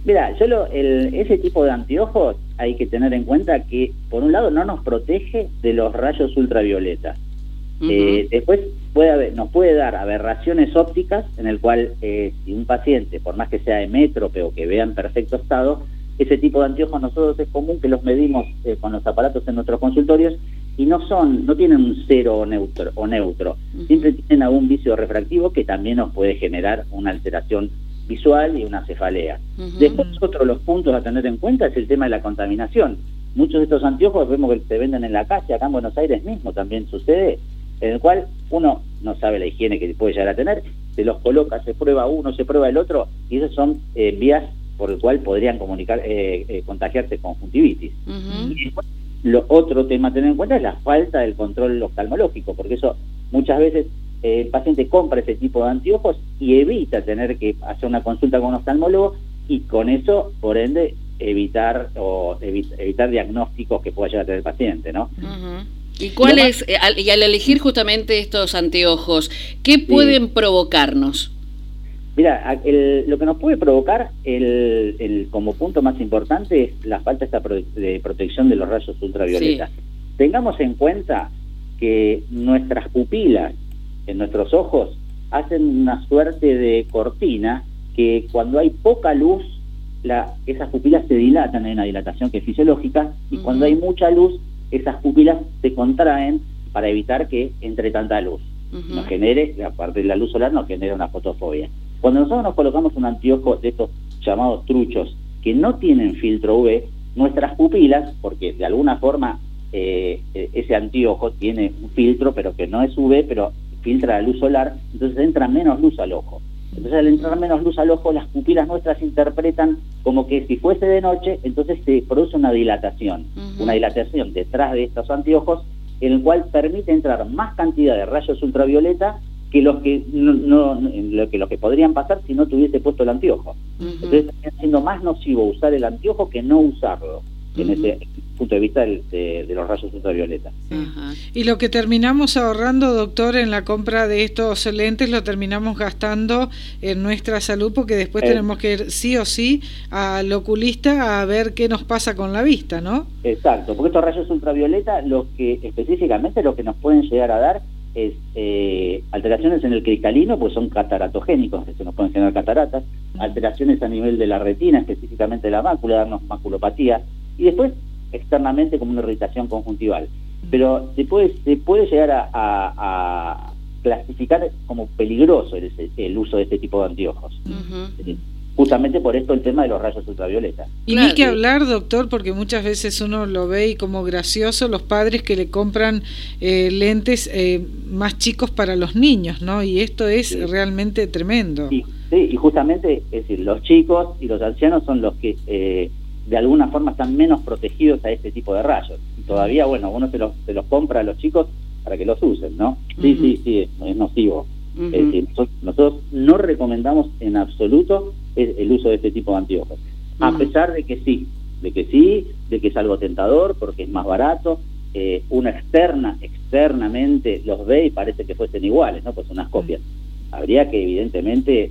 Mira, ese tipo de anteojos hay que tener en cuenta que, por un lado, no nos protege de los rayos ultravioleta. Después nos puede dar aberraciones ópticas, en el cual si un paciente, por más que sea hemétrope o que vea en perfecto estado, ese tipo de anteojos nosotros es común que los medimos con los aparatos en nuestros consultorios y no tienen un cero o neutro. Siempre tienen algún vicio refractivo que también nos puede generar una alteración visual y una cefalea. Después, otro de los puntos a tener en cuenta es el tema de la contaminación. Muchos de estos anteojos vemos que se venden en la calle, acá en Buenos Aires mismo también sucede, en el cual uno no sabe la higiene que puede llegar a tener, se los coloca, se prueba uno, se prueba el otro, y esas son vías por el cual podrían contagiarse conjuntivitis. Y después, otro tema a tener en cuenta es la falta del control oftalmológico, porque eso muchas veces el paciente compra ese tipo de anteojos y evita tener que hacer una consulta con un oftalmólogo, y con eso, por ende, evitar diagnósticos que pueda llegar a tener el paciente, ¿no? ¿Y cuál es, y al elegir justamente estos anteojos, qué pueden provocarnos? Mira, lo que nos puede provocar como punto más importante es la falta de protección de los rayos ultravioleta. Tengamos en cuenta que nuestras pupilas en nuestros ojos hacen una suerte de cortina que cuando hay poca luz, esas pupilas se dilatan, hay una dilatación que es fisiológica, y cuando hay mucha luz, esas pupilas se contraen para evitar que entre tanta luz. Nos genere, aparte de la luz solar, nos genera una fotofobia. Cuando nosotros nos colocamos un anteojo de estos llamados truchos que no tienen filtro UV, nuestras pupilas, porque de alguna forma ese anteojo tiene un filtro, pero que no es UV, pero filtra la luz solar, entonces entra menos luz al ojo. Entonces, al entrar menos luz al ojo, las pupilas nuestras interpretan como que si fuese de noche, entonces se produce una dilatación detrás de estos anteojos, en el cual permite entrar más cantidad de rayos ultravioleta que los que podrían pasar si no tuviese puesto el anteojo. Entonces, está siendo más nocivo usar el anteojo que no usarlo, en ese punto de vista de los rayos ultravioleta. Y lo que terminamos ahorrando, doctor, en la compra de estos lentes, lo terminamos gastando en nuestra salud, porque después tenemos que ir sí o sí al oculista a ver qué nos pasa con la vista, ¿no? Exacto, porque estos rayos ultravioleta, específicamente lo que nos pueden llegar a dar es alteraciones en el cristalino, pues son cataratogénicos, que se nos pueden generar cataratas, alteraciones a nivel de la retina, específicamente de la mácula, darnos maculopatía, y después externamente como una irritación conjuntival. Pero se puede llegar a clasificar como peligroso el uso de este tipo de anteojos. Justamente por esto el tema de los rayos ultravioleta. Y ni que hablar, doctor, porque muchas veces uno lo ve y como gracioso los padres que le compran lentes más chicos para los niños, ¿no? Y esto es realmente tremendo. Sí, y justamente, es decir, los chicos y los ancianos son los que de alguna forma están menos protegidos a este tipo de rayos. Y todavía, uno se los compra a los chicos para que los usen, ¿no? Sí, es nocivo. Es decir, nosotros no recomendamos en absoluto el uso de este tipo de anteojos, a pesar de que es algo tentador porque es más barato. Uno externamente los ve y parece que fuesen iguales, ¿no? Pues unas copias. Habría que evidentemente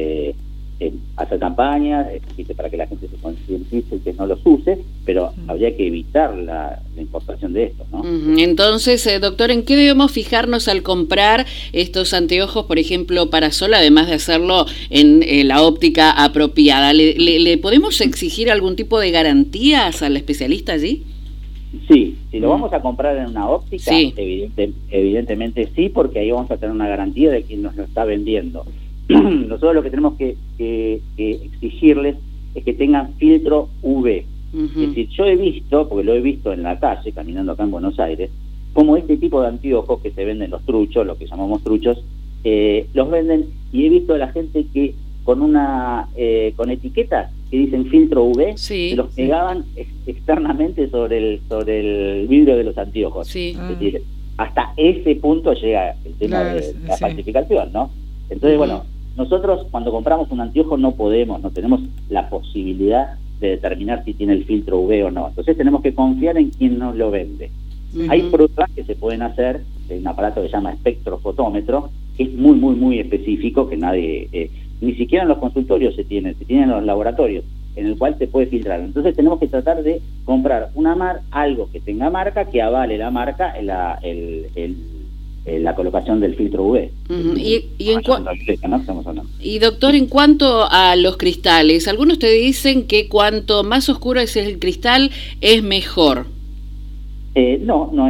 hacer campañas para que la gente se concientice y que no los use, pero habría que evitar la importación de estos, ¿no? Entonces, doctor, ¿en qué debemos fijarnos al comprar estos anteojos, por ejemplo, para sol, además de hacerlo en la óptica apropiada? ¿Le podemos exigir algún tipo de garantías al especialista allí? Sí, si lo vamos a comprar en una óptica, evidentemente sí, porque ahí vamos a tener una garantía de quien nos lo está vendiendo. Nosotros lo que tenemos que exigirles es que tengan filtro UV. Es decir, yo he visto, porque lo he visto en la calle, caminando acá en Buenos Aires, como este tipo de anteojos que se venden, los truchos, lo que llamamos truchos, los venden, y he visto a la gente que con etiquetas que dicen filtro UV, se los pegaban externamente sobre el vidrio de los anteojos. Es decir, hasta ese punto llega el tema de la falsificación, ¿no? Entonces, nosotros cuando compramos un anteojo no tenemos la posibilidad de determinar si tiene el filtro UV o no. Entonces tenemos que confiar en quien nos lo vende. Hay pruebas que se pueden hacer en un aparato que se llama espectrofotómetro, que es muy específico, que nadie, ni siquiera en los consultorios se tiene en los laboratorios. en el cual se puede filtrar. Entonces tenemos que tratar de comprar algo que tenga marca, que avale la marca en la colocación del filtro UV. Y doctor, en cuanto a los cristales, algunos te dicen que cuanto más oscuro es el cristal, es mejor. No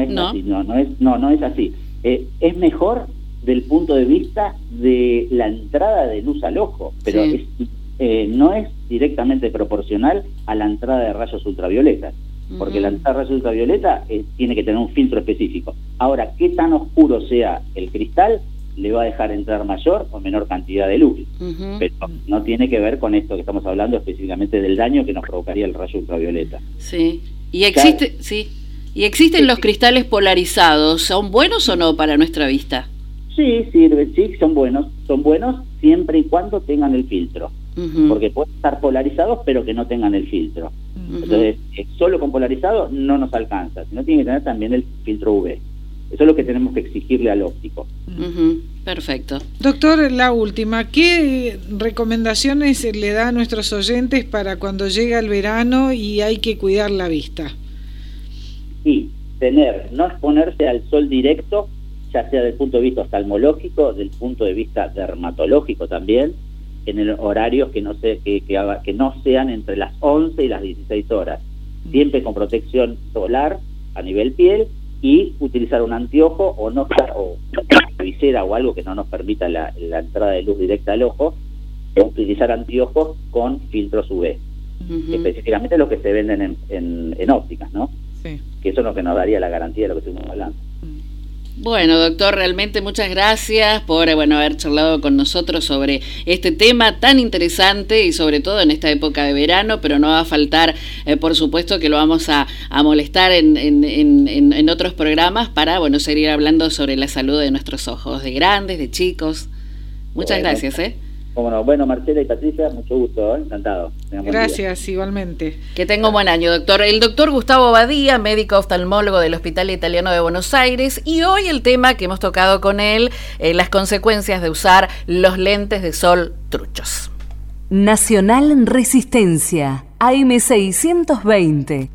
es así. Es mejor del punto de vista de la entrada de luz al ojo, pero sí, no es directamente proporcional a la entrada de rayos ultravioletas, porque la entrada de rayos ultravioleta tiene que tener un filtro específico. Ahora, qué tan oscuro sea el cristal le va a dejar entrar mayor o menor cantidad de luz, pero no tiene que ver con esto que estamos hablando específicamente del daño que nos provocaría el rayo ultravioleta. Sí, y existen los cristales polarizados, ¿son buenos o no para nuestra vista? Sí, son buenos siempre y cuando tengan el filtro, porque pueden estar polarizados pero que no tengan el filtro. Entonces, solo con polarizado no nos alcanza, sino tiene que tener también el filtro UV. Eso es lo que tenemos que exigirle al óptico. Perfecto. Doctor, la última, ¿qué recomendaciones le da a nuestros oyentes para cuando llega el verano y hay que cuidar la vista? Sí, no exponerse al sol directo, ya sea desde el punto de vista oftalmológico, del punto de vista dermatológico también, en horarios que no sean entre las 11 y las 16 horas. Siempre con protección solar a nivel piel y utilizar un anteojo o una visera o algo que no nos permita la entrada de luz directa al ojo, utilizar anteojos con filtros UV, específicamente los que se venden en ópticas, ¿no? Sí. Que eso es lo que nos daría la garantía de lo que estuvimos hablando. Bueno, doctor, realmente muchas gracias por haber charlado con nosotros sobre este tema tan interesante y sobre todo en esta época de verano, pero no va a faltar, por supuesto, que lo vamos a molestar en otros programas para, seguir hablando sobre la salud de nuestros ojos, de grandes, de chicos. Muchas gracias, Cómo no. Bueno, Marcela y Patricia, mucho gusto, encantado. Gracias, igualmente. Que tenga un buen año, doctor. El doctor Gustavo Badía, médico oftalmólogo del Hospital Italiano de Buenos Aires, y hoy el tema que hemos tocado con él, las consecuencias de usar los lentes de sol truchos. Nacional Resistencia, AM620.